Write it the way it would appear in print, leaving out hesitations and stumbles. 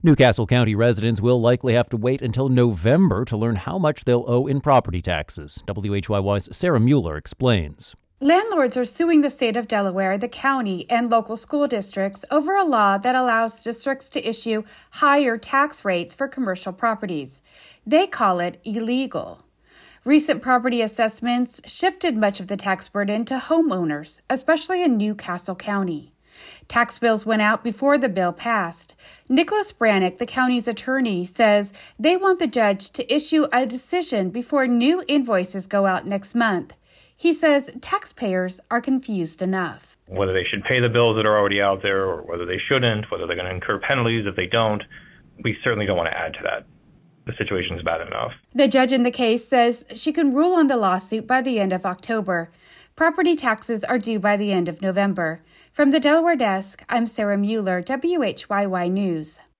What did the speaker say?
Newcastle County residents will likely have to wait until November to learn how much they'll owe in property taxes. WHYY's Sarah Mueller explains. Landlords are suing the state of Delaware, the county, and local school districts over a law that allows districts to issue higher tax rates for commercial properties. They call it illegal. Recent property assessments shifted much of the tax burden to homeowners, especially in Newcastle County. Tax bills went out before the bill passed. Nicholas Brannick, the county's attorney, says they want the judge to issue a decision before new invoices go out next month. He says taxpayers are confused enough. Whether they should pay the bills that are already out there or whether they shouldn't, whether they're going to incur penalties if they don't, we certainly don't want to add to that. The situation is bad enough. The judge in the case says she can rule on the lawsuit by the end of October. Property taxes are due by the end of November. From the Delaware desk, I'm Sarah Mueller, WHYY News.